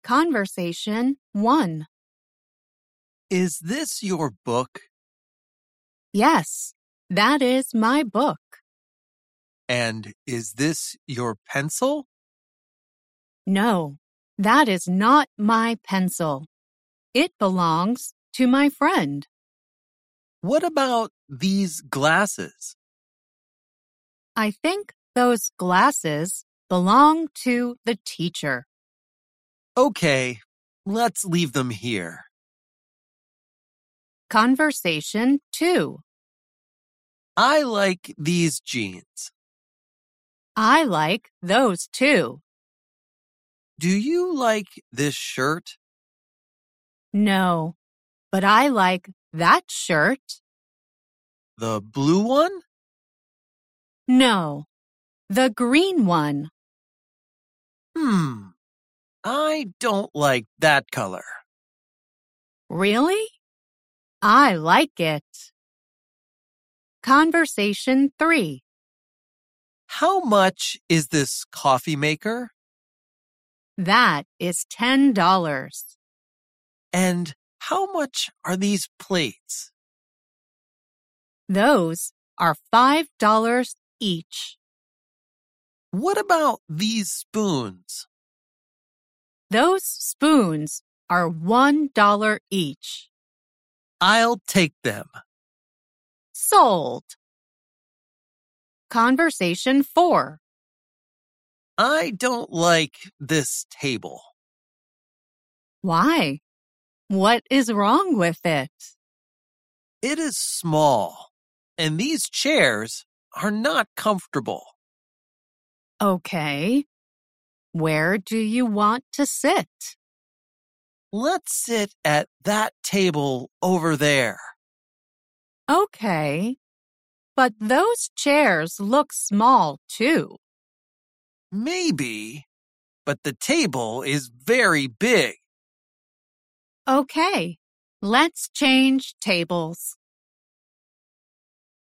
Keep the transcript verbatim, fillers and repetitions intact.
Conversation one. Is this your book? Yes, that is my book. And is this your pencil? No, that is not my pencil. It belongs to my friend. What about these glasses? I think those glasses belong to the teacher. Okay, let's leave them here. Conversation two. I like these jeans. I like those too. Do you like this shirt? No, but I like that shirt. The blue one? No, the green one. Hmm, I don't like that color. Really? I like it. Conversation three. How much is this coffee maker? That is ten dollars. And how much are these plates? Those are five dollars each. What about these spoons? Those spoons are one dollar each. I'll take them. Sold. Conversation four. I don't like this table. Why? What is wrong with it? It is small, and these chairs are not comfortable. Okay. Where do you want to sit? Let's sit at that table over there. Okay. But those chairs look small too. Maybe, but the table is very big. Okay. Let's change tables.